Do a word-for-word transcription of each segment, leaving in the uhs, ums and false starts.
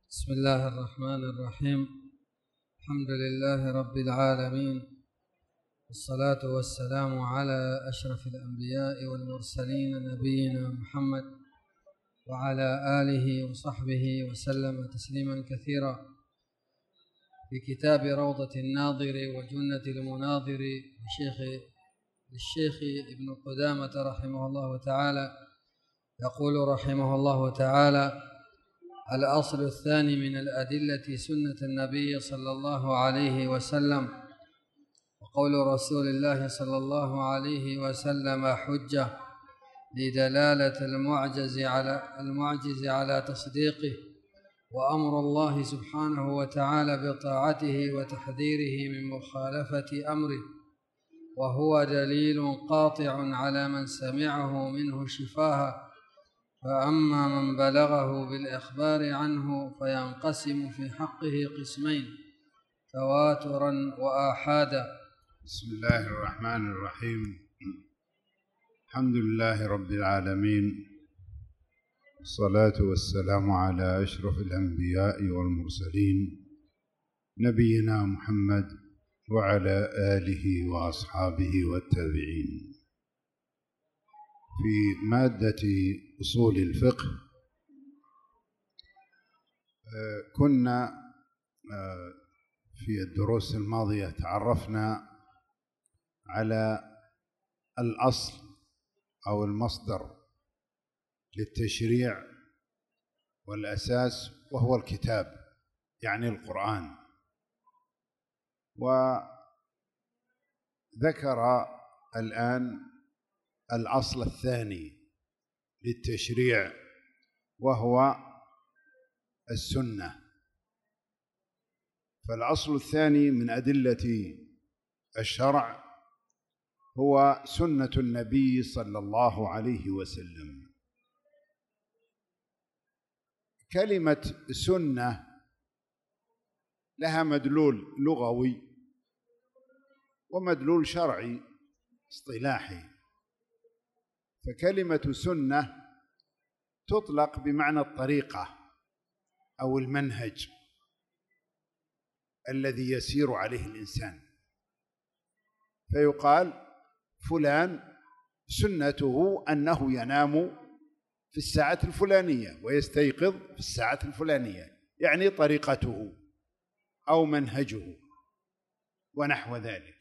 بسم الله الرحمن الرحيم. الحمد لله رب العالمين، والصلاة والسلام على أشرف الأنبياء والمرسلين نبينا محمد وعلى آله وصحبه وسلم تسليما كثيرا. في كتاب روضة الناظر وجنة المناظر للشيخ للشيخ ابن قدامة رحمه الله تعالى، يقول رحمه الله تعالى: الأصل الثاني من الأدلة سنة النبي صلى الله عليه وسلم، وقول رسول الله صلى الله عليه وسلم حجة لدلالة المعجز على المعجز على تصديقه، وأمر الله سبحانه وتعالى بطاعته وتحذيره من مخالفة أمره، وهو دليل قاطع على من سمعه منه شفاها. فأما من بلغه بالإخبار عنه فينقسم في حقه قسمين: تواترا وآحادا. بسم الله الرحمن الرحيم. الحمد لله رب العالمين، والصلاة والسلام على أشرف الأنبياء والمرسلين نبينا محمد وعلى آله وأصحابه والتابعين. في مادة أصول الفقه كنا في الدروس الماضية تعرفنا على الأصل أو المصدر للتشريع والأساس، وهو الكتاب يعني القرآن. وذكر الآن الأصل الثاني للتشريع وهو السنة. فالأصل الثاني من أدلة الشرع هو سنة النبي صلى الله عليه وسلم. كلمة سنة لها مدلول لغوي ومدلول شرعي اصطلاحي. فكلمة سنة تطلق بمعنى الطريقة أو المنهج الذي يسير عليه الإنسان، فيقال فلان سنته أنه ينام في الساعة الفلانية ويستيقظ في الساعة الفلانية، يعني طريقته أو منهجه ونحو ذلك.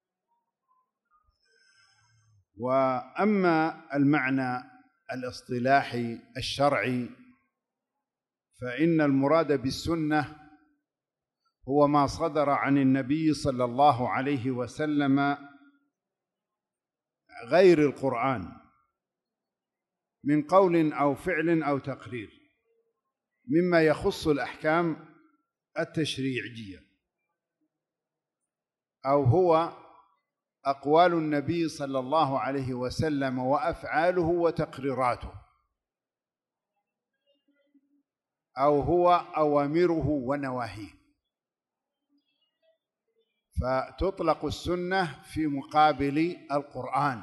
وأما المعنى الاصطلاحي الشرعي فإن المراد بالسنة هو ما صدر عن النبي صلى الله عليه وسلم غير القرآن من قول أو فعل أو تقرير، مما يخص الأحكام التشريعية، أو هو أقوال النبي صلى الله عليه وسلم وأفعاله وتقريراته، أو هو أوامره ونواهيه. فتطلق السنة في مقابل القرآن،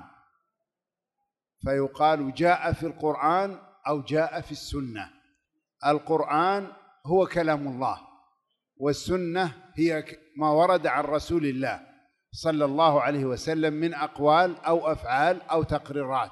فيقال جاء في القرآن أو جاء في السنة. القرآن هو كلام الله، والسنة هي ما ورد عن رسول الله صلى الله عليه وسلم من أقوال أو أفعال أو تقريرات.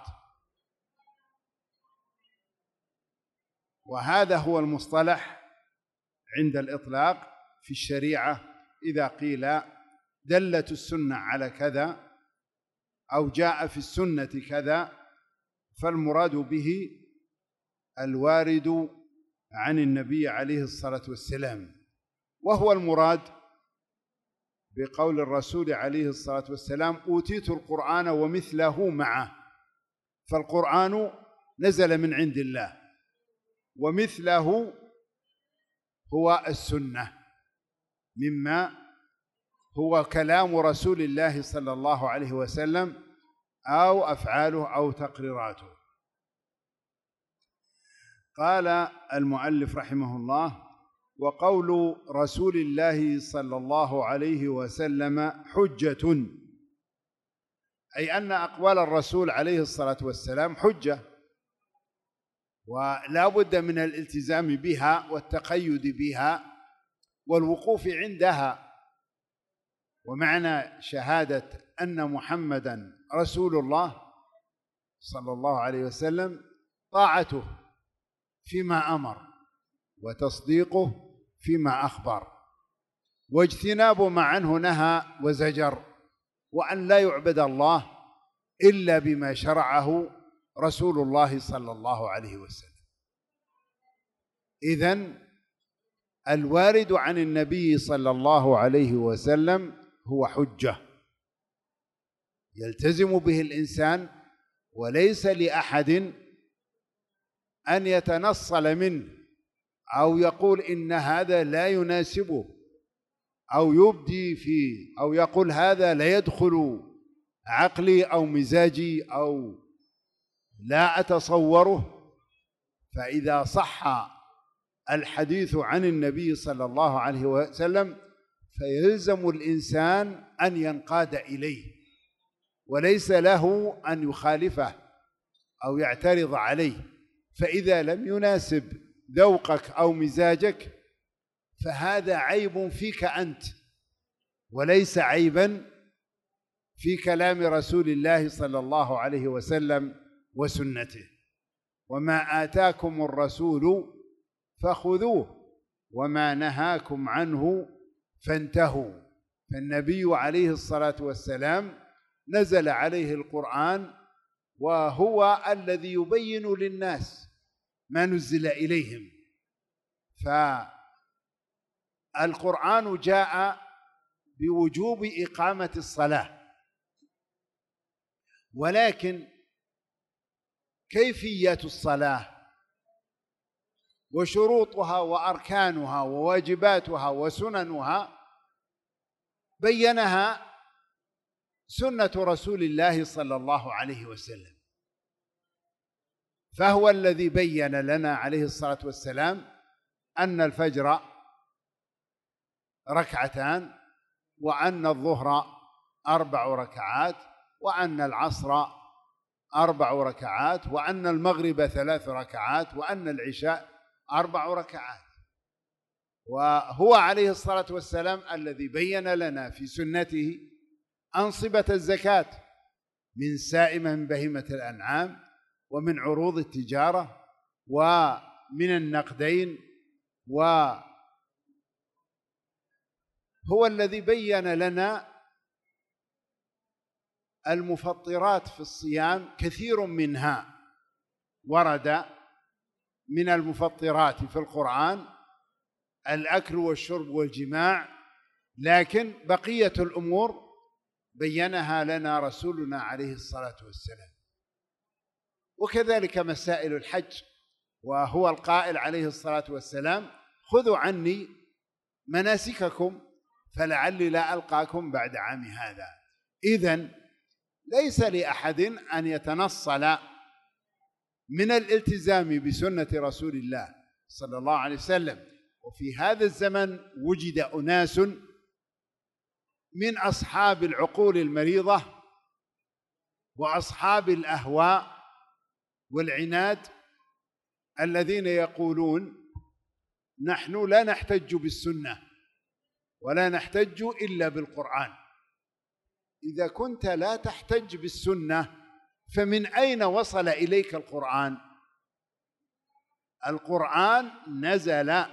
وهذا هو المصطلح عند الإطلاق في الشريعة. إذا قيل دلت السنة على كذا أو جاء في السنة كذا، فالمراد به الوارد عن النبي عليه الصلاة والسلام، وهو المراد بقول الرسول عليه الصلاة والسلام: أوتيت القرآن ومثله معه. فالقرآن نزل من عند الله، ومثله هو السنة مما هو كلام رسول الله صلى الله عليه وسلم أو أفعاله أو تقريراته. قال المؤلف رحمه الله: وقول رسول الله صلى الله عليه وسلم حجة، أي أن أقوال الرسول عليه الصلاة والسلام حجة، ولا بد من الالتزام بها والتقيد بها والوقوف عندها. ومعنى شهادة أن محمدًا رسول الله صلى الله عليه وسلم طاعته فيما أمر وتصديقه فيما أخبر واجتناب ما عنه نهى وزجر، وأن لا يعبد الله إلا بما شرعه رسول الله صلى الله عليه وسلم. إذن الوارد عن النبي صلى الله عليه وسلم هو حجة يلتزم به الإنسان، وليس لأحد أن يتنصل منه أو يقول إن هذا لا يناسبه أو يبدي فيه أو يقول هذا لا يدخل عقلي أو مزاجي أو لا أتصوره. فإذا صح الحديث عن النبي صلى الله عليه وسلم فيلزم الإنسان أن ينقاد إليه، وليس له أن يخالفه أو يعترض عليه. فإذا لم يناسب ذوقك أو مزاجك فهذا عيب فيك أنت، وليس عيبا في كلام رسول الله صلى الله عليه وسلم وسنته. وما آتاكم الرسول فخذوه وما نهاكم عنه فانتهوا. فالنبي عليه الصلاة والسلام نزل عليه القرآن، وهو الذي يبين للناس ما نزل إليهم. فالقرآن جاء بوجوب إقامة الصلاة، ولكن كيفية الصلاة وشروطها وأركانها وواجباتها وسننها بينها سنة رسول الله صلى الله عليه وسلم. فهو الذي بين لنا عليه الصلاة والسلام أن الفجر ركعتان، وأن الظهر أربع ركعات، وأن العصر أربع ركعات، وأن المغرب ثلاث ركعات، وأن العشاء أربع ركعات. وهو عليه الصلاة والسلام الذي بين لنا في سنته أنصبة الزكاة من سائمة من بهيمة الأنعام ومن عروض التجارة ومن النقدين، وهو الذي بين لنا المفطرات في الصيام. كثير منها ورد من المفطرات في القرآن الأكل والشرب والجماع، لكن بقية الأمور بينها لنا رسولنا عليه الصلاة والسلام. وكذلك مسائل الحج، وهو القائل عليه الصلاة والسلام: خذوا عني مناسككم فلعلي لا ألقاكم بعد عام هذا. إذن ليس لأحد أن يتنصل من الالتزام بسنة رسول الله صلى الله عليه وسلم. وفي هذا الزمن وجد أناس من أصحاب العقول المريضة وأصحاب الأهواء والعناد الذين يقولون: نحن لا نحتج بالسنة ولا نحتج إلا بالقرآن. إذا كنت لا تحتج بالسنة فمن أين وصل إليك القرآن؟ القرآن نزل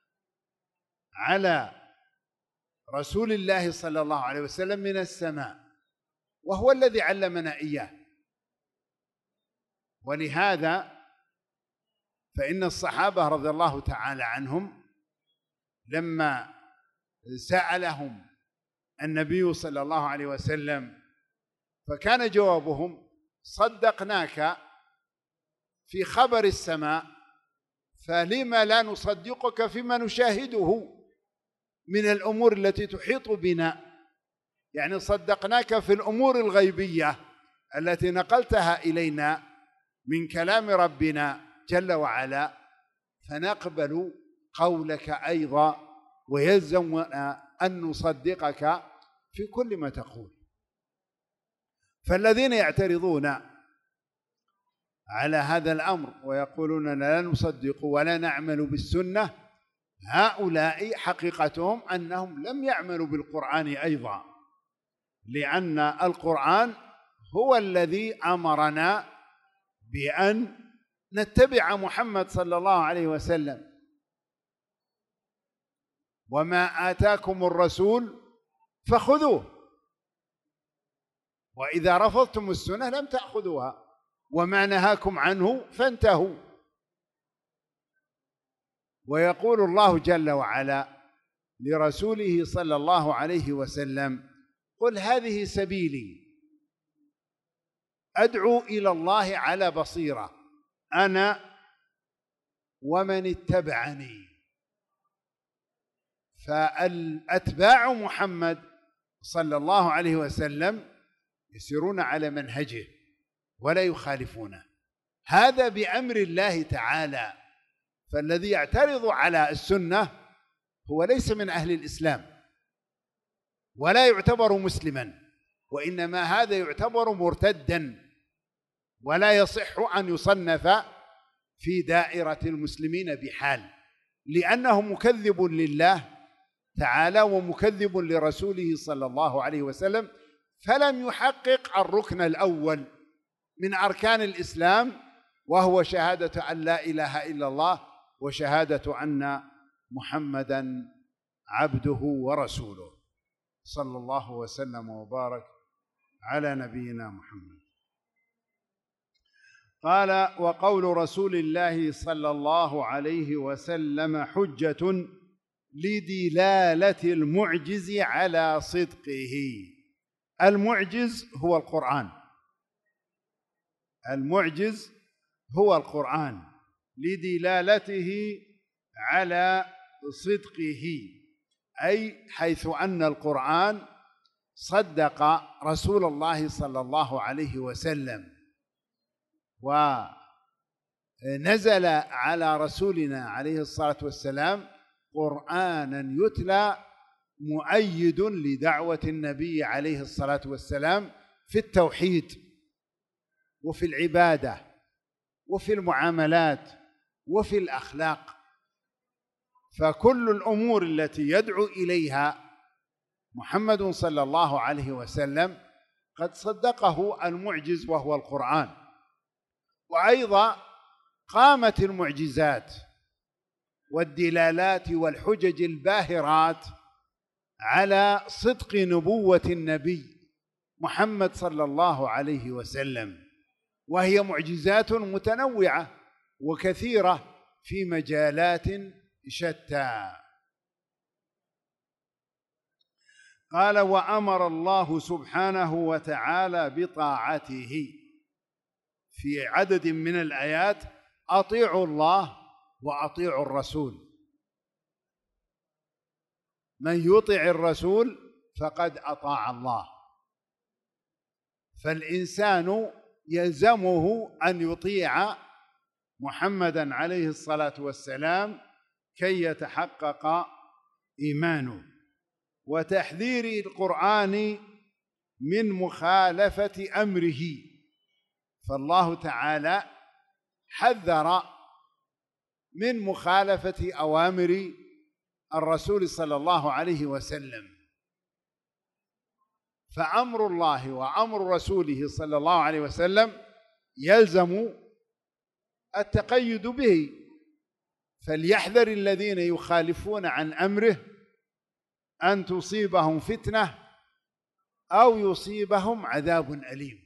على رسول الله صلى الله عليه وسلم من السماء، وهو الذي علمنا إياه. ولهذا فإن الصحابة رضي الله تعالى عنهم لما سألهم النبي صلى الله عليه وسلم فكان جوابهم: صدقناك في خبر السماء، فلما لا نصدقك فيما نشاهده من الأمور التي تحيط بنا؟ يعني صدقناك في الأمور الغيبية التي نقلتها إلينا من كلام ربنا جل وعلا، فنقبل قولك أيضا، ويلزمنا أن نصدقك في كل ما تقول. فالذين يعترضون على هذا الأمر ويقولون لا نصدق ولا نعمل بالسنة، هؤلاء حقيقتهم أنهم لم يعملوا بالقرآن أيضا، لأن القرآن هو الذي أمرنا بأن نتبع محمد صلى الله عليه وسلم. وما آتاكم الرسول فخذوه وإذا رفضتم السنة لم تأخذوها وما نهاكم عنه فانتهوا. ويقول الله جل وعلا لرسوله صلى الله عليه وسلم: قل هذه سبيلي أدعو إلى الله على بصيرة أنا ومن اتبعني. فالأتباع محمد صلى الله عليه وسلم يسيرون على منهجه ولا يخالفونه، هذا بأمر الله تعالى. فالذي يعترض على السنة هو ليس من أهل الإسلام ولا يعتبر مسلما، وإنما هذا يعتبر مرتدا ولا يصح أن يصنف في دائرة المسلمين بحال، لأنه مكذب لله تعالى ومكذب لرسوله صلى الله عليه وسلم، فلم يحقق الركن الأول من أركان الإسلام، وهو شهادة أن لا إله إلا الله وشهادة أن محمدا عبده ورسوله، صلى الله وسلم وبارك على نبينا محمد. قال: وقول رسول الله صلى الله عليه وسلم حجة لدلالة المعجز على صدقه. المعجز هو القرآن، المعجز هو القرآن لدلالته على صدقه، أي حيث أن القرآن صدق رسول الله صلى الله عليه وسلم، ونزل على رسولنا عليه الصلاة والسلام قرآنا يتلى مؤيد لدعوة النبي عليه الصلاة والسلام في التوحيد وفي العبادة وفي المعاملات وفي الأخلاق. فكل الأمور التي يدعو إليها محمد صلى الله عليه وسلم قد صدقه المعجز وهو القرآن. وأيضا قامت المعجزات والدلالات والحجج الباهرات على صدق نبوة النبي محمد صلى الله عليه وسلم، وهي معجزات متنوعة وكثيرة في مجالات شتى. قال: وأمر الله سبحانه وتعالى بطاعته في عدد من الآيات: أطيعوا الله وأطيعوا الرسول، من يطع الرسول فقد أطاع الله. فالإنسان يلزمه أن يطيع محمدا عليه الصلاة والسلام كي يتحقق إيمانه. وتحذير القرآن من مخالفة أمره، فالله تعالى حذر من مخالفة أوامر الرسول صلى الله عليه وسلم. فأمر الله وأمر رسوله صلى الله عليه وسلم يلزم التقيد به، فليحذر الذين يخالفون عن أمره أن تصيبهم فتنة أو يصيبهم عذاب أليم.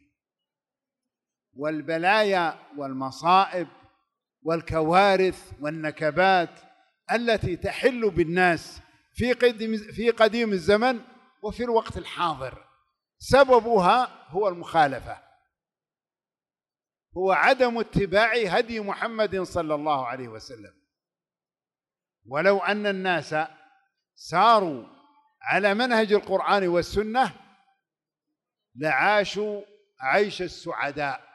والبلايا والمصائب والكوارث والنكبات التي تحل بالناس في قديم في قديم الزمن وفي الوقت الحاضر سببها هو المخالفة، هو عدم اتباع هدي محمد صلى الله عليه وسلم. ولو أن الناس ساروا على منهج القرآن والسنة لعاشوا عيش السعداء،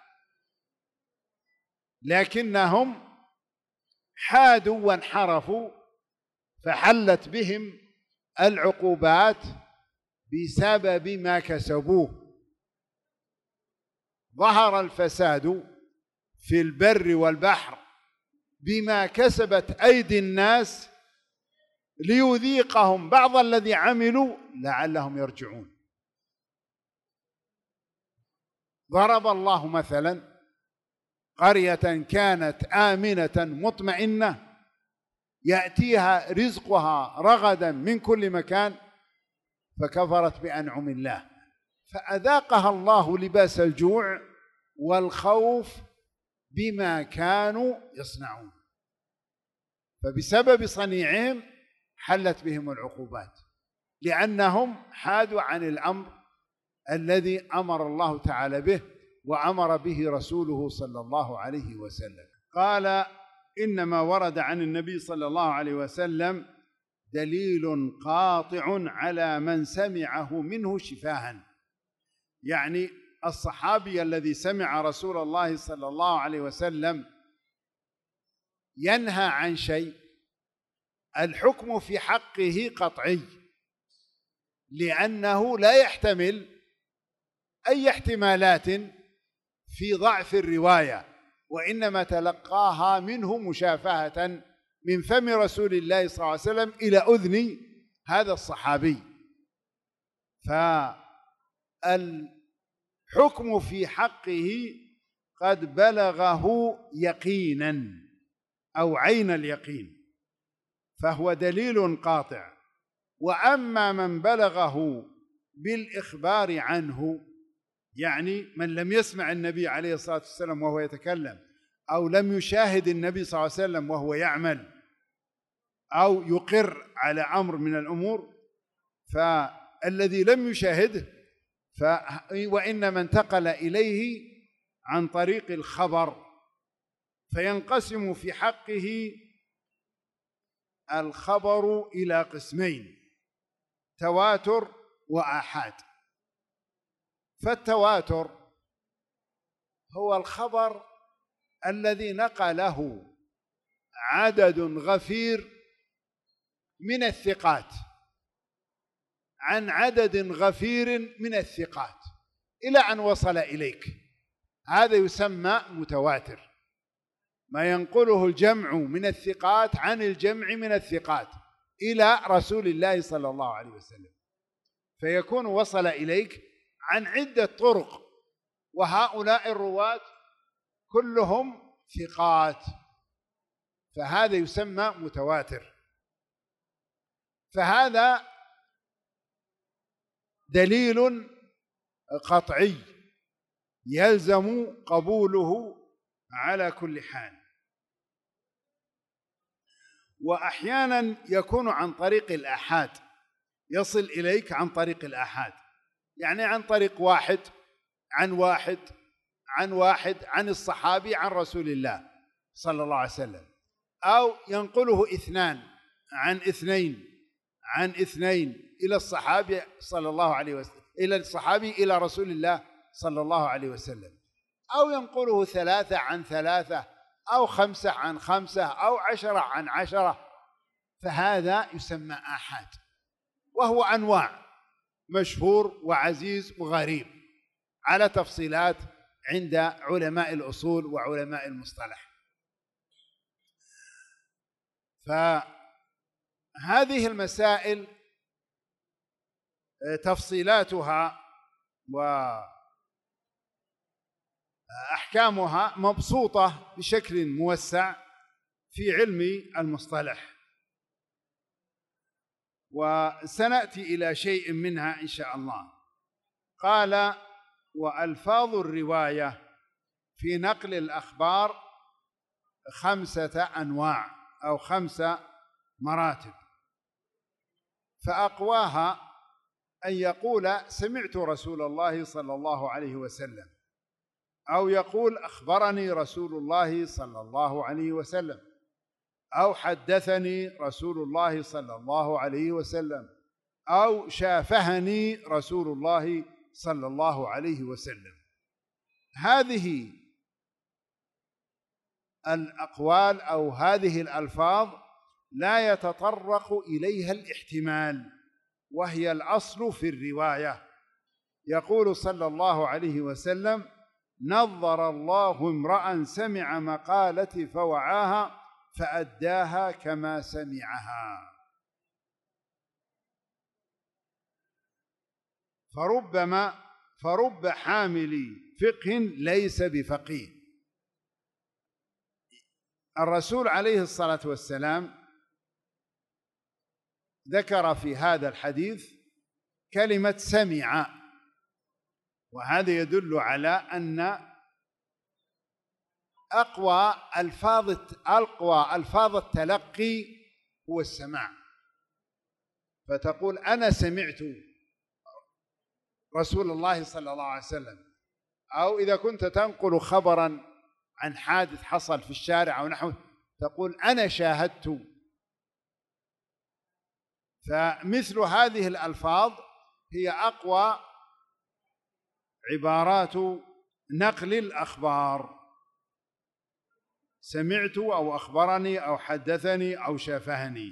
لكنهم حادوا وانحرفوا فحلت بهم العقوبات بسبب ما كسبوه. ظهر الفساد في البر والبحر بما كسبت أيدي الناس ليذيقهم بعض الذي عملوا لعلهم يرجعون. ضرب الله مثلا قرية كانت آمنة مطمئنة يأتيها رزقها رغدا من كل مكان فكفرت بأنعم الله فأذاقها الله لباس الجوع والخوف بما كانوا يصنعون، فبسبب صنيعهم حلت بهم العقوبات لأنهم حادوا عن الأمر الذي أمر الله تعالى به وأمر به رسوله صلى الله عليه وسلم. قال: إنما ورد عن النبي صلى الله عليه وسلم دليل قاطع على من سمعه منه شفاها، يعني الصحابي الذي سمع رسول الله صلى الله عليه وسلم ينهى عن شيء الحكم في حقه قطعي، لأنه لا يحتمل أي احتمالات في ضعف الرواية، وإنما تلقاها منه مشافهة من فم رسول الله صلى الله عليه وسلم إلى أذن هذا الصحابي. فالحكم في حقه قد بلغه يقينا أو عين اليقين، فهو دليل قاطع. وأما من بلغه بالإخبار عنه، يعني من لم يسمع النبي عليه الصلاة والسلام وهو يتكلم، أو لم يشاهد النبي صلى الله عليه وسلم وهو يعمل، أو يقر على أمر من الأمور، فالذي لم يشاهده ف... وإنما انتقل إليه عن طريق الخبر، فينقسم في حقه الخبر إلى قسمين: تواتر وآحاد. فالتواتر هو الخبر الذي نقله عدد غفير من الثقات عن عدد غفير من الثقات إلى أن وصل إليك، هذا يسمى متواتر. ما ينقله الجمع من الثقات عن الجمع من الثقات إلى رسول الله صلى الله عليه وسلم، فيكون وصل إليك عن عدة طرق، وهؤلاء الرواة كلهم ثقات، فهذا يسمى متواتر. فهذا دليل قطعي يلزم قبوله على كل حال. وأحيانا يكون عن طريق الآحاد، يصل إليك عن طريق الآحاد، يعني عن طريق واحد عن واحد عن واحد عن الصحابي عن رسول الله صلى الله عليه وسلم، أو ينقله اثنان عن اثنين عن اثنين إلى الصحابي صلى الله عليه وسلم إلى الصحابي إلى رسول الله صلى الله عليه وسلم، أو ينقله ثلاثة عن ثلاثة، أو خمسة عن خمسة، أو عشرة عن عشرة، فهذا يسمى آحاد، وهو أنواع: مشهور وعزيز وغريب، على تفصيلات عند علماء الأصول وعلماء المصطلح. فهذه المسائل تفصيلاتها وأحكامها مبسوطة بشكل موسع في علم المصطلح، وسنأتي إلى شيء منها إن شاء الله. قال: وألفاظ الرواية في نقل الأخبار خمسة أنواع أو خمسة مراتب، فأقواها أن يقول سمعت رسول الله صلى الله عليه وسلم، أو يقول أخبرني رسول الله صلى الله عليه وسلم، أو حدثني رسول الله صلى الله عليه وسلم، أو شافهني رسول الله صلى الله عليه وسلم. هذه الأقوال أو هذه الألفاظ لا يتطرق إليها الاحتمال، وهي الأصل في الرواية. يقول صلى الله عليه وسلم: نظر الله امرأ سمع مقالتي فوعاها فأداها كما سمعها. فربما فرب حامل فقه ليس بفقيه. الرسول عليه الصلاة والسلام ذكر في هذا الحديث كلمة سمع، وهذا يدل على أن أقوى ألفاظ أقوى ألفاظ التلقي هو السماع. فتقول أنا سمعت رسول الله صلى الله عليه وسلم، أو إذا كنت تنقل خبرا عن حادث حصل في الشارع أو نحوه تقول أنا شاهدت. فمثل هذه الألفاظ هي أقوى عبارات نقل الأخبار، سمعت أو أخبرني أو حدثني أو شافهني.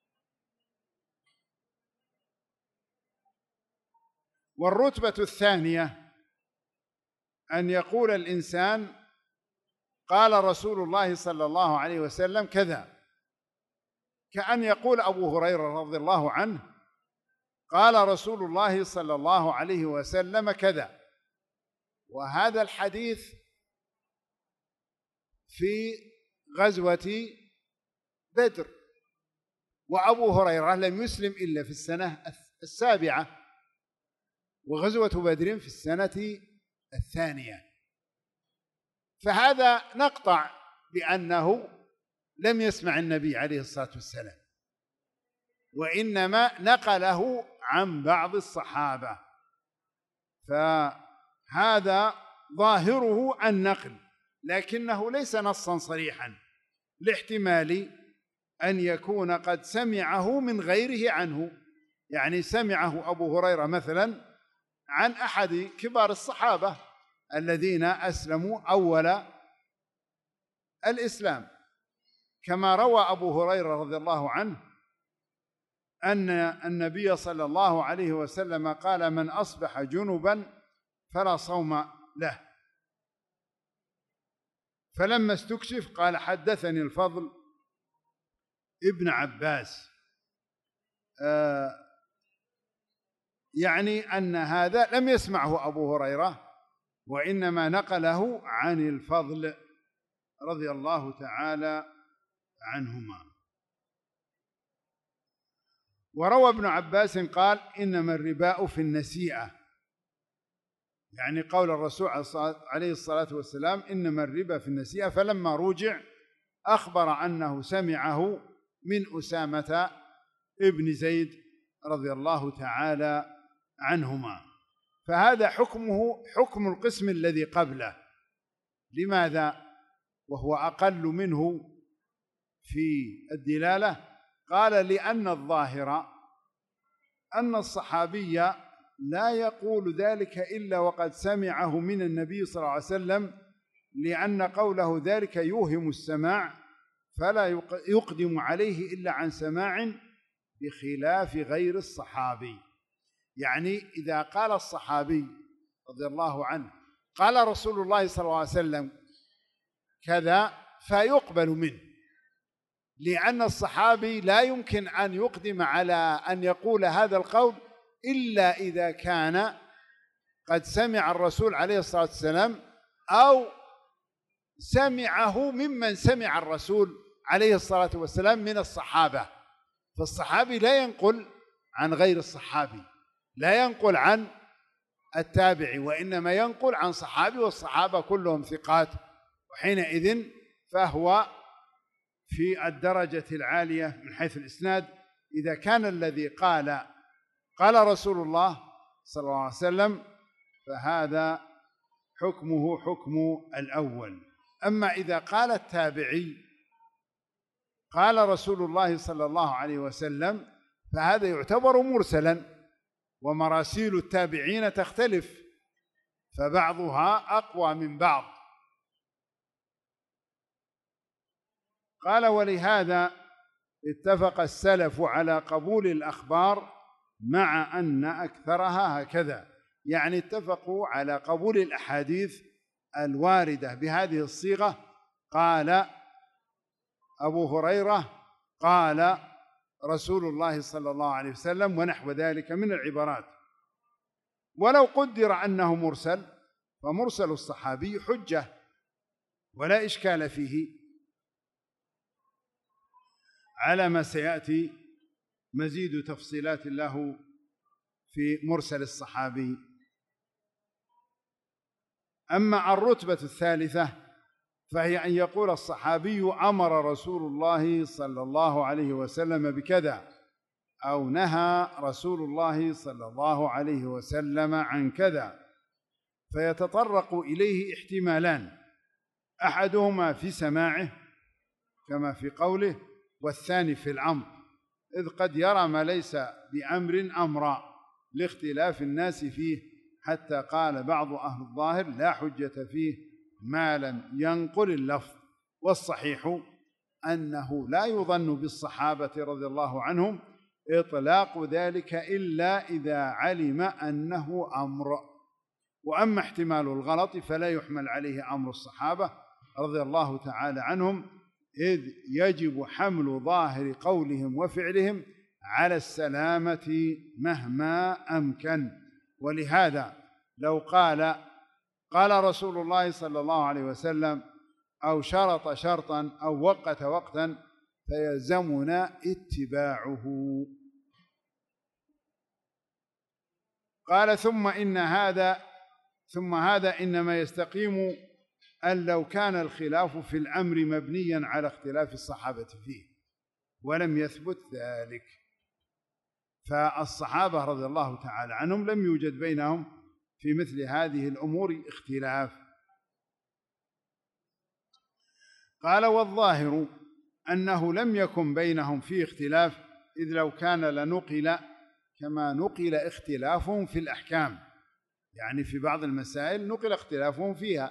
والرتبة الثانية أن يقول الإنسان قال رسول الله صلى الله عليه وسلم كذا، كأن يقول أبو هريرة رضي الله عنه قال رسول الله صلى الله عليه وسلم كذا. وهذا الحديث في غزوة بدر، وأبو هريرة لم يسلم إلا في السنة السابعة، وغزوة بدر في السنة الثانية. فهذا نقطع بأنه لم يسمع النبي عليه الصلاة والسلام، وإنما نقله عن بعض الصحابة، فهذا ظاهره النقل، لكنه ليس نصا صريحا، لاحتمال أن يكون قد سمعه من غيره عنه. يعني سمعه أبو هريرة مثلا عن أحد كبار الصحابة الذين أسلموا أول الإسلام، كما روى أبو هريرة رضي الله عنه أن النبي صلى الله عليه وسلم قال من أصبح جنبا فلا صوم له. فلما استكشف قال حدثني الفضل ابن عباس، آه يعني أن هذا لم يسمعه أبو هريرة، وإنما نقله عن الفضل رضي الله تعالى عنهما. وروى ابن عباس قال إنما الرباء في النسيئة، يعني قول الرسول عليه الصلاة والسلام إنما الربا في النسيئة. فلما رجع أخبر أنه سمعه من أسامة ابن زيد رضي الله تعالى عنهما. فهذا حكمه حكم القسم الذي قبله. لماذا وهو أقل منه في الدلالة؟ قال لأن الظاهر أن الصحابي لا يقول ذلك إلا وقد سمعه من النبي صلى الله عليه وسلم، لأن قوله ذلك يوهم السماع فلا يقدم عليه إلا عن سماع، بخلاف غير الصحابي. يعني إذا قال الصحابي رضي الله عنه قال رسول الله صلى الله عليه وسلم كذا فيقبل منه، لأن الصحابي لا يمكن أن يقدم على أن يقول هذا القول إلا إذا كان قد سمع الرسول عليه الصلاة والسلام أو سمعه ممن سمع الرسول عليه الصلاة والسلام من الصحابة. فالصحابي لا ينقل عن غير الصحابي، لا ينقل عن التابعي، وإنما ينقل عن صحابي، والصحابة كلهم ثقات، وحينئذ فهو في الدرجة العالية من حيث الإسناد. إذا كان الذي قال قال رسول الله صلى الله عليه وسلم فهذا حكمه حكم الأول. أما إذا قال التابعي قال رسول الله صلى الله عليه وسلم فهذا يعتبر مرسلا، ومراسيل التابعين تختلف، فبعضها أقوى من بعض. قال ولهذا اتفق السلف على قبول الأخبار مع أن أكثرها هكذا، يعني اتفقوا على قبول الأحاديث الواردة بهذه الصيغة قال أبو هريرة قال رسول الله صلى الله عليه وسلم ونحو ذلك من العبارات. ولو قدر أنه مرسل فمرسل الصحابي حجة ولا إشكال فيه، على ما سيأتي مزيد تفصيلات له في مرسل الصحابي. أما الرتبة الثالثة فهي أن يقول الصحابي أمر رسول الله صلى الله عليه وسلم بكذا، أو نهى رسول الله صلى الله عليه وسلم عن كذا، فيتطرق إليه احتمالان، أحدهما في سماعه كما في قوله، والثاني في الأمر، إذ قد يرى ما ليس بأمر أمرا لاختلاف الناس فيه، حتى قال بعض أهل الظاهر لا حجة فيه ما لم ينقل اللفظ. والصحيح أنه لا يظن بالصحابة رضي الله عنهم إطلاق ذلك إلا إذا علم أنه أمر. وأما احتمال الغلط فلا يحمل عليه أمر الصحابة رضي الله تعالى عنهم، إذ يجب حمل ظاهر قولهم وفعلهم على السلامة مهما أمكن. ولهذا لو قال قال رسول الله صلى الله عليه وسلم أو شرط شرطا أو وقت وقتا فيلزمنا اتباعه. قال ثم إن هذا ثم هذا إنما يستقيم أن لو كان الخلاف في الأمر مبنيا على اختلاف الصحابة فيه ولم يثبت ذلك، فالصحابة رضي الله تعالى عنهم لم يوجد بينهم في مثل هذه الأمور اختلاف. قال والظاهر أنه لم يكن بينهم فيه اختلاف، إذ لو كان لنقل كما نقل اختلافهم في الأحكام، يعني في بعض المسائل نقل اختلافهم فيها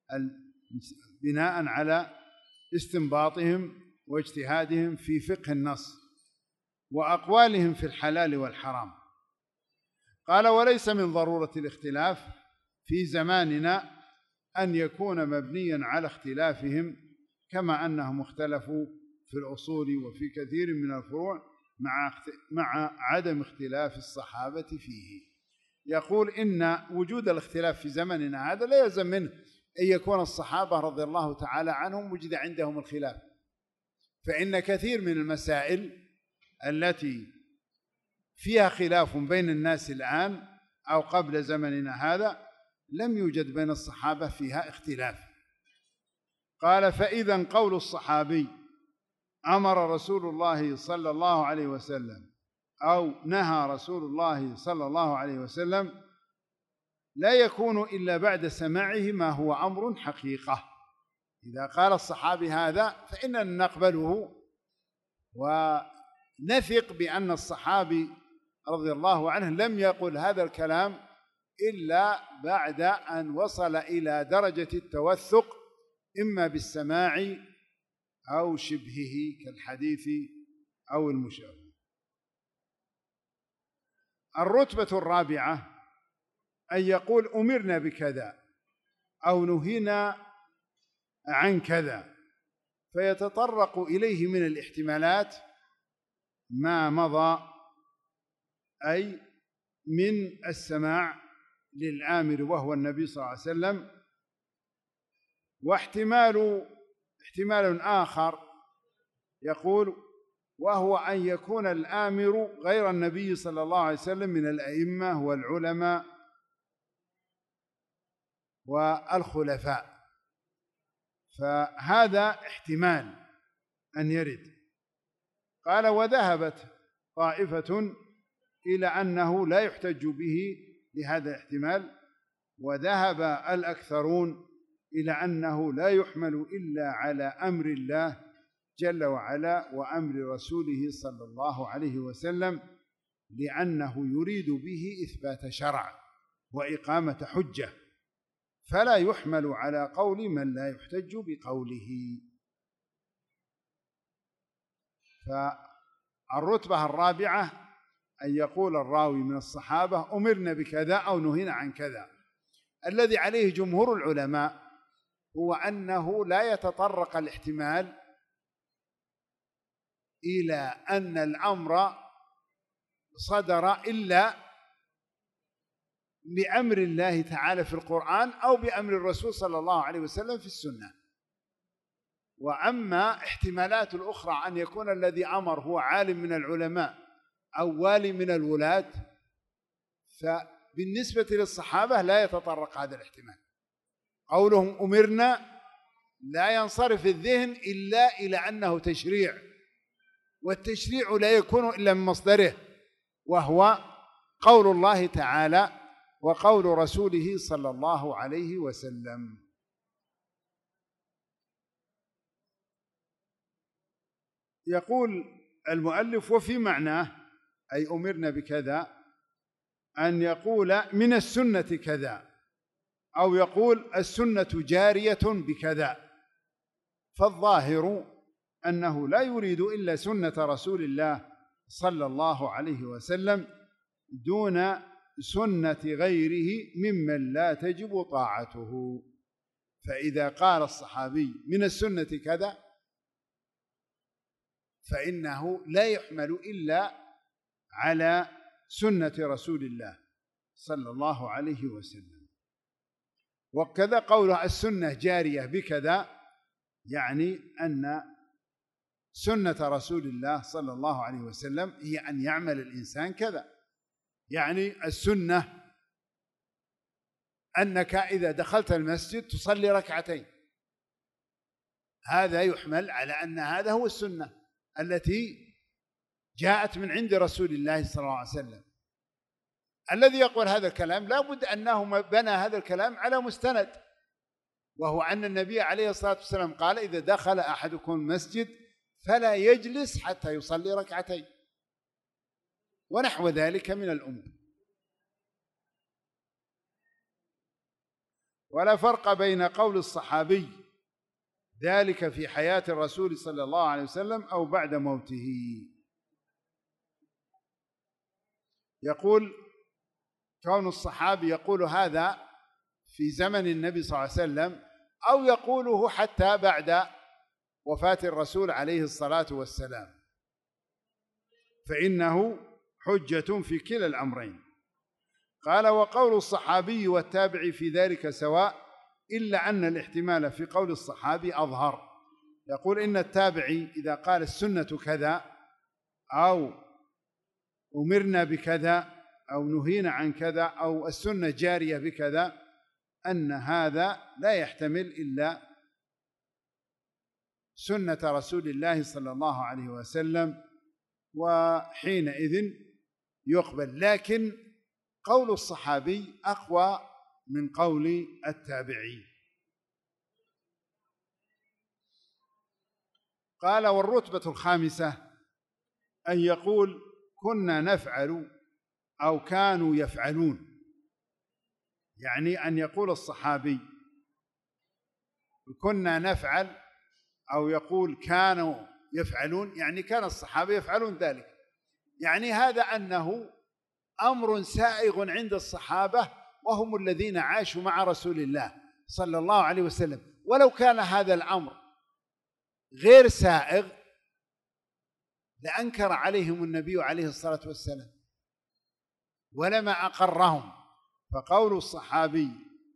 بناء على استنباطهم واجتهادهم في فقه النص وأقوالهم في الحلال والحرام. قال وليس من ضرورة الاختلاف في زماننا أن يكون مبنيا على اختلافهم، كما أنهم اختلفوا في الأصول وفي كثير من الفروع مع مع عدم اختلاف الصحابة فيه. يقول إن وجود الاختلاف في زمننا هذا لا يلزم منه أن يكون الصحابة رضي الله تعالى عنهم وجد عندهم الخلاف، فإن كثير من المسائل التي فيها خلاف بين الناس الآن أو قبل زمننا هذا لم يوجد بين الصحابة فيها اختلاف. قال فإذا قول الصحابي أمر رسول الله صلى الله عليه وسلم أو نهى رسول الله صلى الله عليه وسلم لا يكون إلا بعد سماعه ما هو أمر حقيقة. إذا قال الصحابي هذا فإننا نقبله ونثق بأن الصحابي رضي الله عنه لم يقل هذا الكلام إلا بعد أن وصل إلى درجة التوثق إما بالسماع أو شبهه كالحديث أو المشابه. الرتبة الرابعة أن يقول أمرنا بكذا أو نهينا عن كذا، فيتطرق إليه من الاحتمالات ما مضى، أي من السماع للآمر وهو النبي صلى الله عليه وسلم، واحتمال احتمال آخر يقول وهو أن يكون الآمر غير النبي صلى الله عليه وسلم من الأئمة والعلماء والخلفاء، فهذا احتمال أن يرد. قال وذهبت طائفة إلى أنه لا يحتج به لهذا الاحتمال، وذهب الأكثرون إلى أنه لا يحمل إلا على أمر الله جل وعلا وأمر رسوله صلى الله عليه وسلم، لأنه يريد به إثبات شرع وإقامة حجة، فلا يحمل على قول من لا يحتج بقوله. فالرتبة الرابعة أن يقول الراوي من الصحابة أمرنا بكذا أو نهينا عن كذا، الذي عليه جمهور العلماء هو أنه لا يتطرق الاحتمال إلى أن الأمر صدر إلا بأمر الله تعالى في القرآن أو بأمر الرسول صلى الله عليه وسلم في السنة. وأما احتمالات الأخرى أن يكون الذي أمر هو عالم من العلماء أو والي من الولاة، فبالنسبة للصحابة لا يتطرق هذا الاحتمال. قولهم أمرنا لا ينصرف الذهن إلا إلى أنه تشريع، والتشريع لا يكون إلا من مصدره، وهو قول الله تعالى وقول رسوله صلى الله عليه وسلم. يقول المؤلف: وفي معناه، أي أمرنا بكذا، أن يقول من السنة كذا، أو يقول السنة جارية بكذا. فالظاهر أنه لا يريد إلا سنة رسول الله صلى الله عليه وسلم دون سنة غيره ممن لا تجب طاعته. فإذا قال الصحابي من السنة كذا فإنه لا يحمل إلا على سنة رسول الله صلى الله عليه وسلم. وكذا قوله السنة جارية بكذا، يعني أن سنة رسول الله صلى الله عليه وسلم هي أن يعمل الإنسان كذا. يعني السنة أنك إذا دخلت المسجد تصلي ركعتين، هذا يحمل على أن هذا هو السنة التي جاءت من عند رسول الله صلى الله عليه وسلم. الذي يقول هذا الكلام لا بد أنه بنى هذا الكلام على مستند، وهو أن النبي عليه الصلاة والسلام قال: إذا دخل أحدكم المسجد فلا يجلس حتى يصلي ركعتين، ونحو ذلك من الأمور. ولا فرق بين قول الصحابي ذلك في حياة الرسول صلى الله عليه وسلم أو بعد موته. يقول: كون الصحابي يقول هذا في زمن النبي صلى الله عليه وسلم أو يقوله حتى بعد وفاة الرسول عليه الصلاة والسلام، فإنه حجة في كلا الأمرين. قال: وقول الصحابي والتابعي في ذلك سواء، إلا أن الاحتمال في قول الصحابي أظهر. يقول إن التابعي إذا قال السنة كذا أو أمرنا بكذا أو نهينا عن كذا أو السنة جارية بكذا، أن هذا لا يحتمل إلا سنة رسول الله صلى الله عليه وسلم، وحينئذ يقبل. لكن قول الصحابي أقوى من قول التابعي. قال: والرتبة الخامسة أن يقول كنا نفعل أو كانوا يفعلون، يعني أن يقول الصحابي كنا نفعل أو يقول كانوا يفعلون، يعني كان الصحابة يفعلون ذلك، يعني هذا أنه أمر سائغ عند الصحابة وهم الذين عاشوا مع رسول الله صلى الله عليه وسلم. ولو كان هذا الأمر غير سائغ لأنكر عليهم النبي عليه الصلاة والسلام ولما أقرهم. فقول الصحابي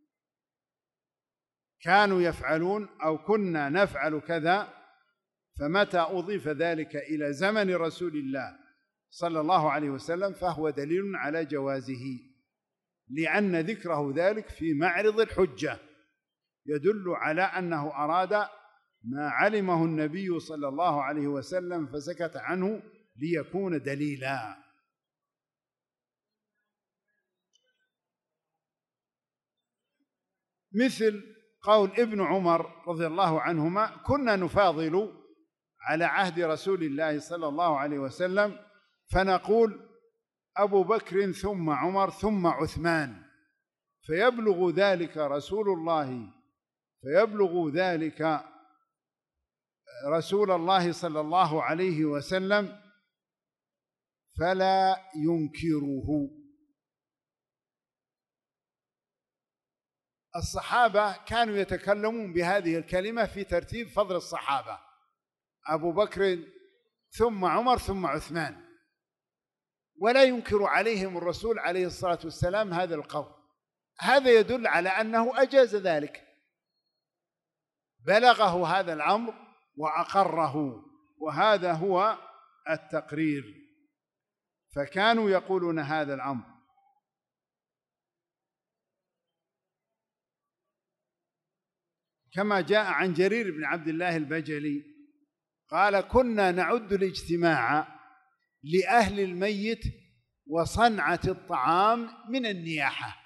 كانوا يفعلون أو كنا نفعل كذا، فمتى أضيف ذلك إلى زمن رسول الله صلى الله عليه وسلم فهو دليل على جوازه، لأن ذكره ذلك في معرض الحجة يدل على أنه أراد ما علمه النبي صلى الله عليه وسلم فسكت عنه ليكون دليلا. مثل قول ابن عمر رضي الله عنهما: كنا نفاضل على عهد رسول الله صلى الله عليه وسلم فنقول أبو بكر ثم عمر ثم عثمان، فيبلغ ذلك رسول الله فيبلغ ذلك رسول الله صلى الله عليه وسلم فلا ينكره، الصحابة كانوا يتكلمون بهذه الكلمة في ترتيب فضل الصحابة: أبو بكر ثم عمر ثم عثمان، ولا ينكر عليهم الرسول عليه الصلاة والسلام هذا القول. هذا يدل على أنه أجاز ذلك، بلغه هذا الأمر وأقره، وهذا هو التقرير. فكانوا يقولون هذا الأمر. كما جاء عن جرير بن عبد الله البجلي قال: كنا نعد الاجتماع لأهل الميت وصنعة الطعام من النياحة.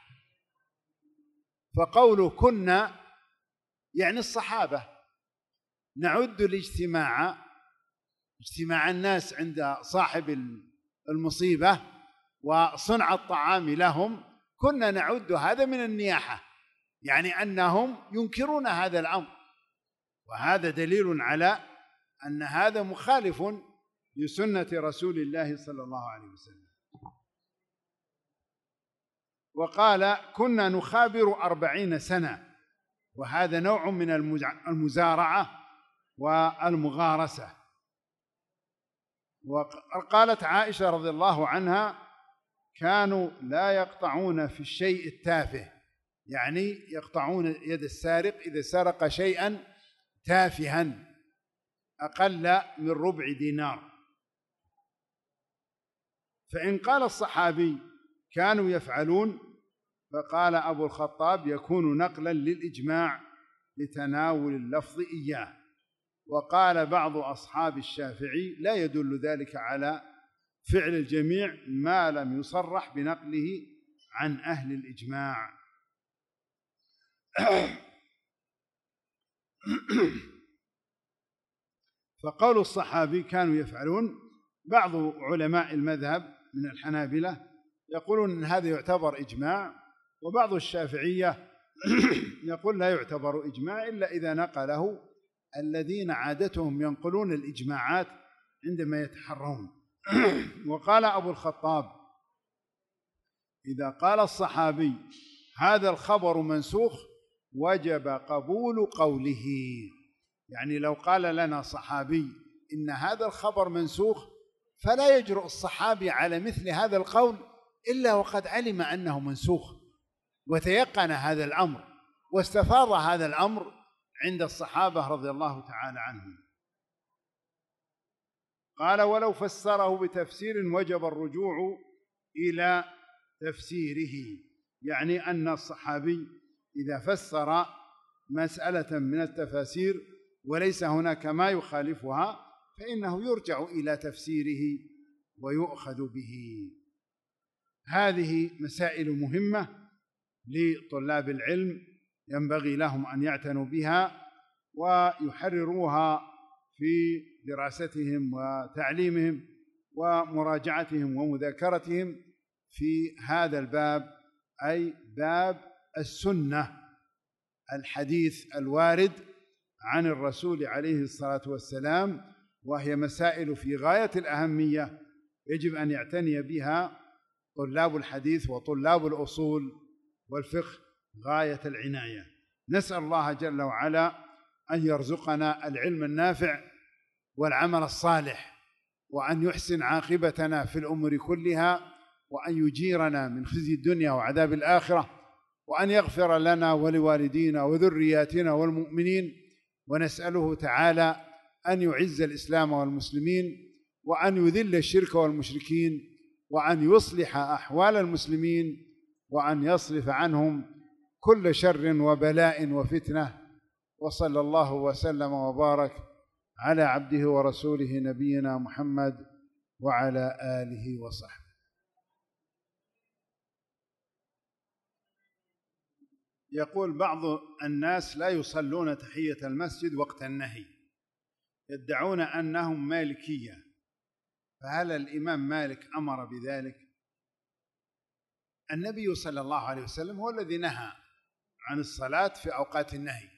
فقوله كنا يعني الصحابة، نعد الاجتماع، اجتماع الناس عند صاحب المصيبة وصنع الطعام لهم، كنا نعد هذا من النياحة، يعني أنهم ينكرون هذا الأمر. وهذا دليل على أن هذا مخالف لسنة رسول الله صلى الله عليه وسلم. وقال: كنا نخابر أربعين سنة، وهذا نوع من المزارعة والمغارسة. وقالت عائشة رضي الله عنها: كانوا لا يقطعون في الشيء التافه، يعني يقطعون يد السارق إذا سرق شيئا تافها أقل من ربع دينار. فإن قال الصحابي كانوا يفعلون، فقال أبو الخطاب: يكون نقلا للإجماع لتناول اللفظ إياه. وقال بعض أصحاب الشافعي: لا يدل ذلك على فعل الجميع ما لم يصرح بنقله عن أهل الإجماع. فقول الصحابي كانوا يفعلون، بعض علماء المذهب من الحنابلة يقولون أن هذا يعتبر إجماع، وبعض الشافعية يقول لا يعتبر إجماع إلا إذا نقله الذين عادتهم ينقلون الإجماعات عندما يتحرون. وقال أبو الخطاب: إذا قال الصحابي هذا الخبر منسوخ وجب قبول قوله. يعني لو قال لنا صحابي إن هذا الخبر منسوخ، فلا يجرؤ الصحابي على مثل هذا القول إلا وقد علم أنه منسوخ وتيقن هذا الأمر واستفاض هذا الأمر عند الصحابة رضي الله تعالى عنهم. قال: ولو فسره بتفسير وجب الرجوع إلى تفسيره، يعني أن الصحابي إذا فسر مسألة من التفاسير وليس هناك ما يخالفها فإنه يرجع إلى تفسيره ويؤخذ به. هذه مسائل مهمة لطلاب العلم ينبغي لهم أن يعتنوا بها ويحرروها في دراستهم وتعليمهم ومراجعتهم ومذاكرتهم في هذا الباب، أي باب السنة، الحديث الوارد عن الرسول عليه الصلاة والسلام، وهي مسائل في غاية الأهمية يجب أن يعتني بها طلاب الحديث وطلاب الأصول والفقه غاية العناية. نسأل الله جل وعلا أن يرزقنا العلم النافع والعمل الصالح، وأن يحسن عاقبتنا في الأمور كلها، وأن يجيرنا من خزي الدنيا وعذاب الآخرة، وأن يغفر لنا ولوالدينا وذرياتنا والمؤمنين. ونسأله تعالى أن يعز الإسلام والمسلمين، وأن يذل الشرك والمشركين، وأن يصلح أحوال المسلمين، وأن يصرف عنهم كل شر وبلاء وفتنة. وصلى الله وسلم وبارك على عبده ورسوله نبينا محمد وعلى آله وصحبه. يقول بعض الناس لا يصلون تحية المسجد وقت النهي، يدعون أنهم مالكية، فهل الإمام مالك أمر بذلك؟ النبي صلى الله عليه وسلم هو الذي نهى عن الصلاة في أوقات النهي،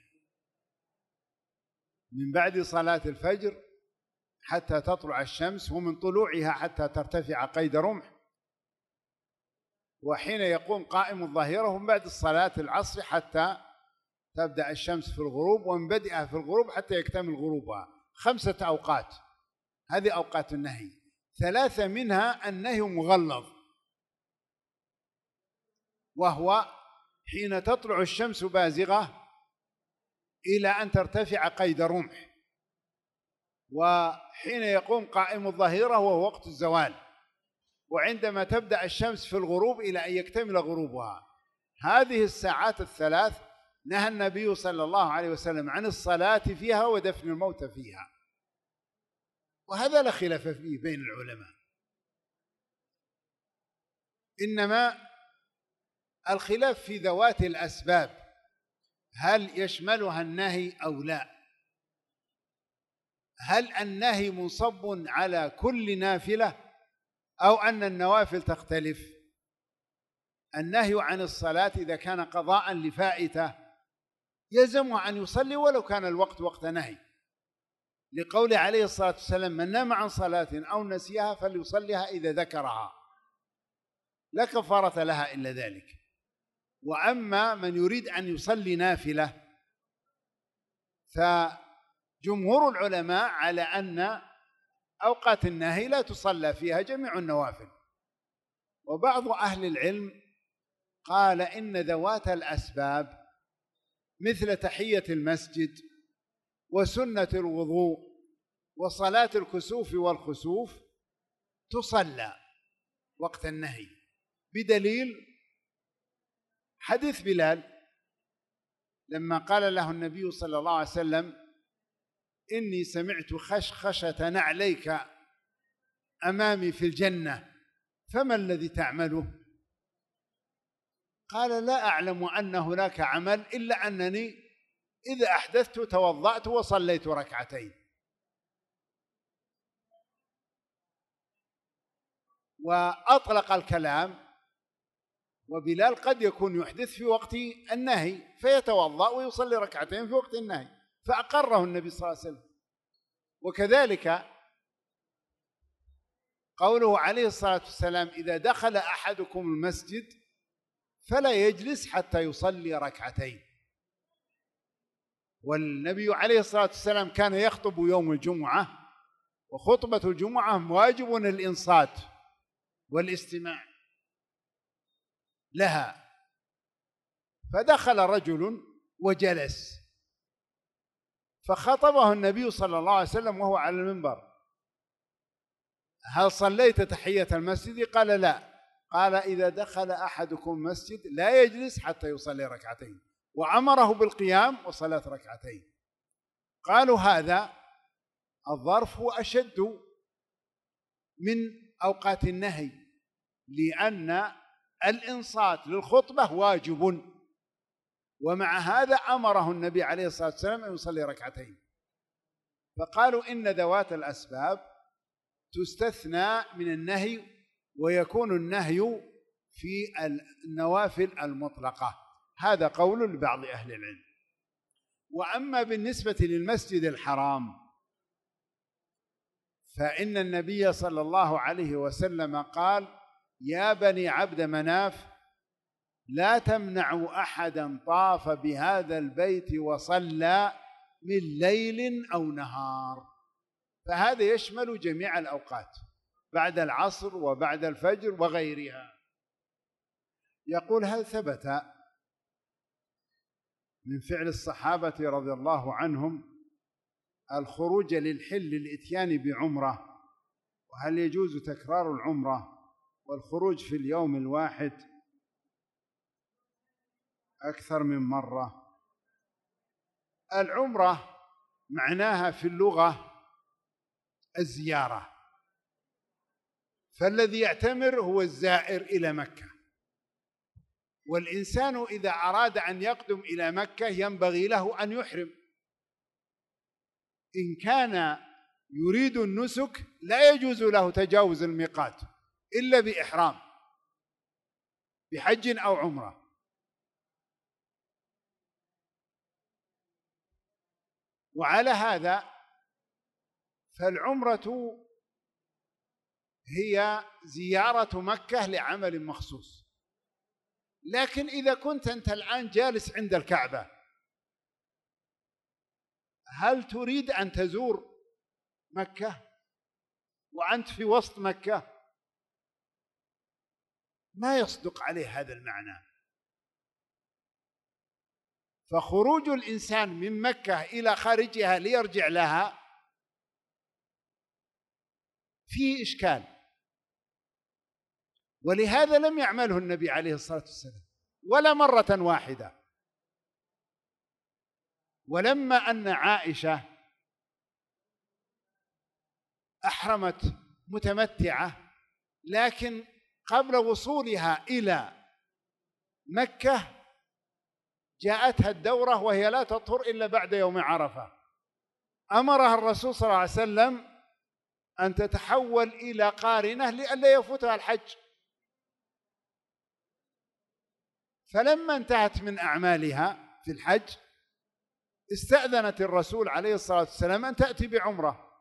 من بعد صلاة الفجر حتى تطلع الشمس، ومن طلوعها حتى ترتفع قيد رمح، وحين يقوم قائم الظهيرة ومن بعد الصلاة العصر حتى تبدأ الشمس في الغروب، ومن بدئها في الغروب حتى يكتمل غروبها. خمسة أوقات، هذه أوقات النهي. ثلاثة منها النهي مغلظ، وهو حين تطلع الشمس بازغة إلى أن ترتفع قيد رمح، وحين يقوم قائم الظهيرة وهو وقت الزوال، وعندما تبدأ الشمس في الغروب إلى أن يكتمل غروبها. هذه الساعات الثلاث نهى النبي صلى الله عليه وسلم عن الصلاة فيها ودفن الموت فيها، وهذا لا خلاف فيه بين العلماء، إنما الخلاف في ذوات الأسباب، هل يشملها النهي أو لا؟ هل النهي منصب على كل نافلة أو أن النوافل تختلف؟ النهي عن الصلاة إذا كان قضاء لفائتة يلزمه أن يصلي ولو كان الوقت وقت نهي، لقول عليه الصلاة والسلام: من نام عن صلاة أو نسيها فليصليها إذا ذكرها، لا كفارة لها إلا ذلك. وأما من يريد أن يصلي نافلة فجمهور العلماء على أن أوقات النهي لا تصلى فيها جميع النوافل، وبعض أهل العلم قال إن ذوات الأسباب مثل تحية المسجد وسنة الوضوء وصلاة الكسوف والخسوف تصلى وقت النهي، بدليل حديث بلال لما قال له النبي صلى الله عليه وسلم: إني سمعت خشخشة نعليك أمامي في الجنة فما الذي تعمله؟ قال: لا أعلم أن هناك عمل إلا أنني إذا أحدثت توضأت وصليت ركعتين. وأطلق الكلام، وبلال قد يكون يحدث في وقت النهي فيتوضأ ويصلي ركعتين في وقت النهي، فأقره النبي صلى الله عليه وسلم. وكذلك قوله عليه الصلاة والسلام: إذا دخل أحدكم المسجد فلا يجلس حتى يصلي ركعتين. والنبي عليه الصلاة والسلام كان يخطب يوم الجمعة، وخطبة الجمعة واجب الإنصات والاستماع لها، فدخل رجل وجلس فخطبه النبي صلى الله عليه وسلم وهو على المنبر: هل صليت تحية المسجد؟ قال: لا. قال: إذا دخل أحدكم المسجد لا يجلس حتى يصلي ركعتين، وأمره بالقيام وصلاة ركعتين. قالوا هذا الظرف أشد من أوقات النهي، لأن الإنصات للخطبة واجب، ومع هذا أمره النبي عليه الصلاة والسلام أن يصلي ركعتين. فقالوا إن ذوات الأسباب تستثنى من النهي، ويكون النهي في النوافل المطلقة. هذا قول لبعض أهل العلم. وأما بالنسبة للمسجد الحرام فإن النبي صلى الله عليه وسلم قال: يا بني عبد مناف لا تمنعوا أحدا طاف بهذا البيت وصلى من ليل أو نهار. فهذا يشمل جميع الأوقات بعد العصر وبعد الفجر وغيرها. يقول: هل ثبت من فعل الصحابة رضي الله عنهم الخروج للحل للإتيان بعمرة؟ وهل يجوز تكرار العمرة والخروج في اليوم الواحد أكثر من مرة؟ العمرة معناها في اللغة الزيارة، فالذي يعتمر هو الزائر إلى مكة، والإنسان إذا أراد أن يقدم إلى مكة ينبغي له أن يحرم. إن كان يريد النسك لا يجوز له تجاوز الميقات إلا بإحرام بحج أو عمرة. وعلى هذا فالعمرة هي زيارة مكة لعمل مخصوص، لكن إذا كنت أنت الآن جالس عند الكعبة، هل تريد أن تزور مكة وأنت في وسط مكة؟ ما يصدق عليه هذا المعنى. فخروج الإنسان من مكة إلى خارجها ليرجع لها فيه إشكال، ولهذا لم يعمله النبي عليه الصلاة والسلام ولا مرة واحدة. ولما أن عائشة أحرمت متمتعة، لكن قبل وصولها إلى مكة جاءتها الدورة وهي لا تطهر إلا بعد يوم عرفة، أمرها الرسول صلى الله عليه وسلم أن تتحول إلى قارنة لئلا يفوتها الحج. فلما انتهت من أعمالها في الحج استأذنت الرسول عليه الصلاة والسلام أن تأتي بعمرة،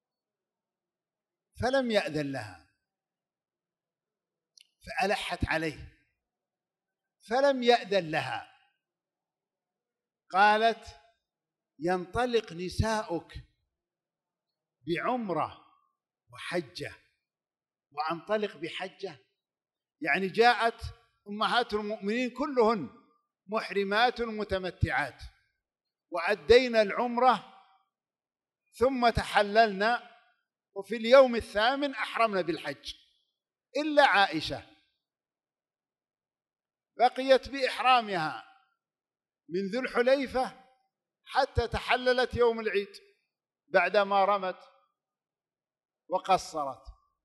فلم يأذن لها، فألحت عليه فلم يأذن لها. قالت: ينطلق نساؤك بعمرة وحجة وأنطلق بحجة؟ يعني جاءت أمهات المؤمنين كلهن محرمات متمتعات وأدينا العمرة ثم تحللنا، وفي اليوم الثامن أحرمنا بالحج، إلا عائشة بقيت بإحرامها من ذو الحليفة حتى تحللت يوم العيد بعدما رمت وقصرت.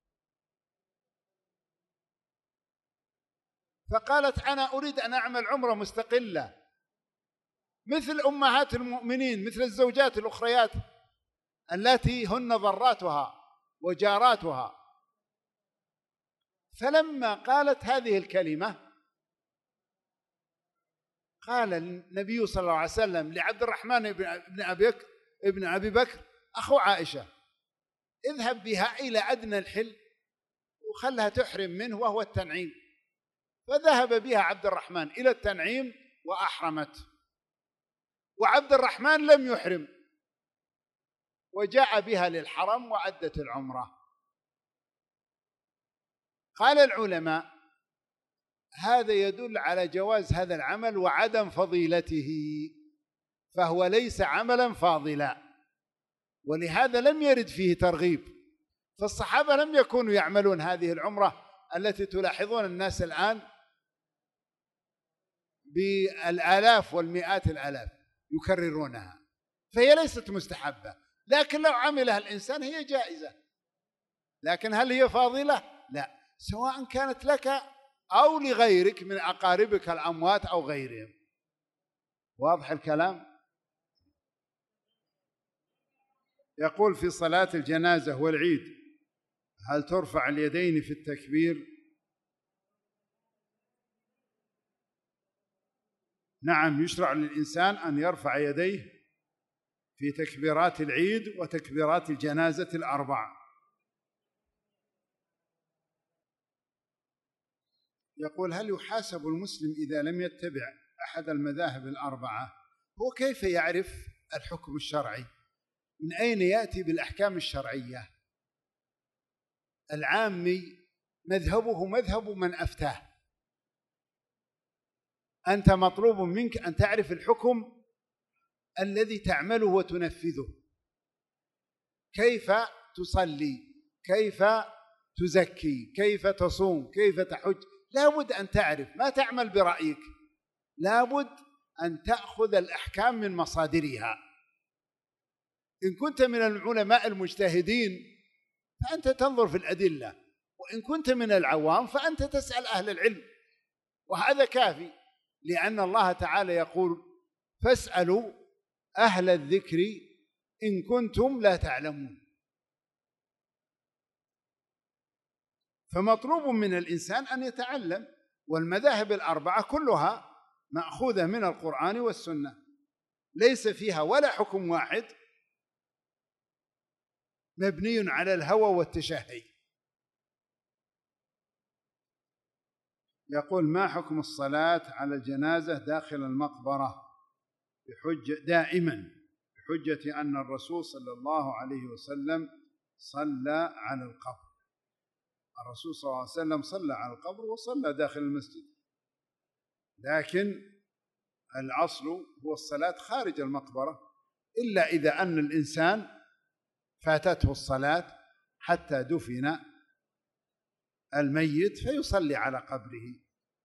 فقالت: أنا أريد أن أعمل عمرة مستقلة مثل أمهات المؤمنين، مثل الزوجات الأخريات التي هن ضراتها وجاراتها. فلما قالت هذه الكلمة قال النبي صلى الله عليه وسلم لعبد الرحمن بن أبي بكر ابن أبي بكر أخو عائشة: اذهب بها إلى أدنى الحل وخلها تحرم منه وهو التنعيم. فذهب بها عبد الرحمن إلى التنعيم وأحرمت، وعبد الرحمن لم يحرم وجاء بها للحرم وأدت العمرة. قال العلماء: هذا يدل على جواز هذا العمل وعدم فضيلته، فهو ليس عملا فاضلا، ولهذا لم يرد فيه ترغيب. فالصحابة لم يكونوا يعملون هذه العمرة التي تلاحظون الناس الآن بالآلاف والمئات الآلاف يكررونها، فهي ليست مستحبة، لكن لو عملها الإنسان هي جائزة. لكن هل هي فاضلة؟ لا، سواء كانت لك أو لغيرك من أقاربك الأموات أو غيرهم. واضح الكلام؟ يقول: في صلاة الجنازة والعيد هل ترفع اليدين في التكبير؟ نعم، يشرع للإنسان أن يرفع يديه في تكبيرات العيد وتكبيرات الجنازة الأربع. يقول: هل يحاسب المسلم إذا لم يتبع أحد المذاهب الأربعة؟ هو كيف يعرف الحكم الشرعي؟ من أين يأتي بالأحكام الشرعية؟ العامي مذهبه مذهب من أفتاه. أنت مطلوب منك أن تعرف الحكم الذي تعمله وتنفذه، كيف تصلي، كيف تزكي، كيف تصوم، كيف تحج. لابد أن تعرف، ما تعمل برأيك، لابد أن تأخذ الأحكام من مصادرها. إن كنت من العلماء المجتهدين فأنت تنظر في الأدلة، وإن كنت من العوام فأنت تسأل أهل العلم، وهذا كافي، لأن الله تعالى يقول: فاسألوا أهل الذكر إن كنتم لا تعلمون. فمطلوب من الإنسان أن يتعلم، والمذاهب الأربعة كلها مأخوذة من القرآن والسنة، ليس فيها ولا حكم واحد مبني على الهوى والتشهي. يقول: ما حكم الصلاة على الجنازة داخل المقبرة بحجة دائما بحجة أن الرسول صلى الله عليه وسلم صلى على القبر؟ الرسول صلى الله عليه وسلم صلى على القبر وصلى داخل المسجد، لكن الأصل هو الصلاة خارج المقبرة، إلا إذا أن الإنسان فاتته الصلاة حتى دفن الميت فيصلي على قبره.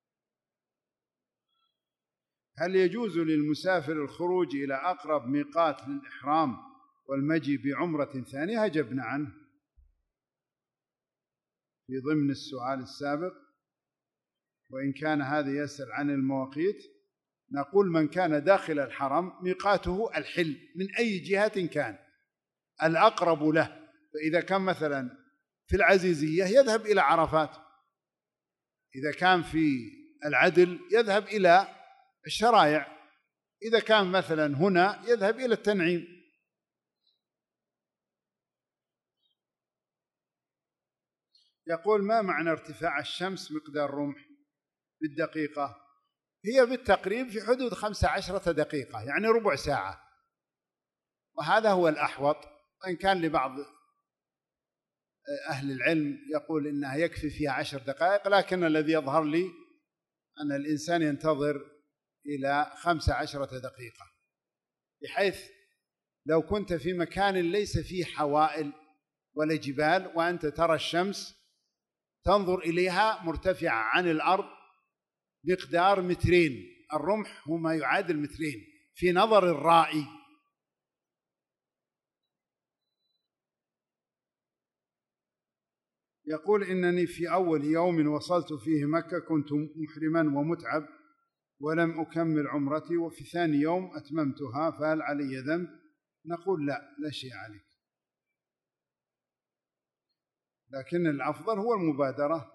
هل يجوز للمسافر الخروج إلى أقرب ميقات للإحرام والمجيء بعمرة ثانية؟ أجبنا عنه في ضمن السؤال السابق، وإن كان هذا يسأل عن المواقيت، نقول: من كان داخل الحرم ميقاته الحل من أي جهة كان الأقرب له، فإذا كان مثلا في العزيزية يذهب إلى عرفات، إذا كان في العدل يذهب إلى الشرايع، إذا كان مثلا هنا يذهب إلى التنعيم. يقول: ما معنى ارتفاع الشمس مقدار رمح بالدقيقة؟ هي بالتقريب في حدود خمسة عشرة دقيقة، يعني ربع ساعة، وهذا هو الأحوط، وإن كان لبعض أهل العلم يقول إنها يكفي فيها عشر دقائق، لكن الذي يظهر لي أن الإنسان ينتظر إلى خمسة عشرة دقيقة، بحيث لو كنت في مكان ليس فيه حوائل ولا جبال وأنت ترى الشمس تنظر إليها مرتفعة عن الأرض بمقدار مترين، الرمح هو ما يعادل مترين في نظر الرائي. يقول: إنني في أول يوم وصلت فيه مكة كنت محرما ومتعب ولم أكمل عمرتي، وفي ثاني يوم أتممتها، فهل علي ذنب؟ نقول: لا، لا شيء عليك، لكن الأفضل هو المبادرة.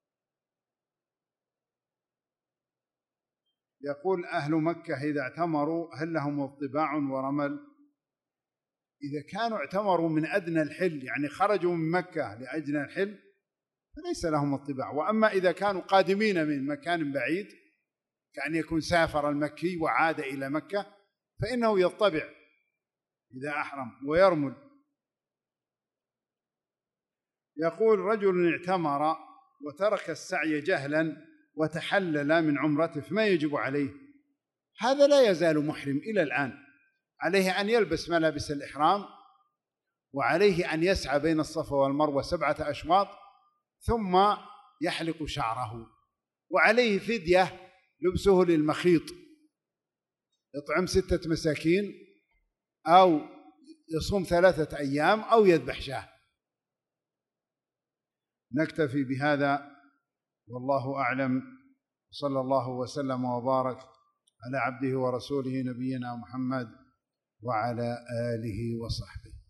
يقول: أهل مكة إذا اعتمروا هل لهم اطباع ورمل؟ إذا كانوا اعتمروا من أدنى الحل، يعني خرجوا من مكة لأجل الحل، فليس لهم اطباع. وأما إذا كانوا قادمين من مكان بعيد، كأن يكون سافر المكي وعاد إلى مكة، فإنه يطبع إذا أحرم ويرمل. يقول: رجل اعتمر وترك السعي جهلا وتحلل من عمرته، فما يجب عليه؟ هذا لا يزال محرم إلى الآن، عليه أن يلبس ملابس الإحرام، وعليه أن يسعى بين الصفا والمروة سبعة أشواط، ثم يحلق شعره، وعليه فدية لبسه للمخيط، يطعم ستة مساكين أو يصوم ثلاثة أيام أو يذبح شاة. نكتفي بهذا والله أعلم، صلى الله وسلم وبارك على عبده ورسوله نبينا محمد وعلى آله وصحبه.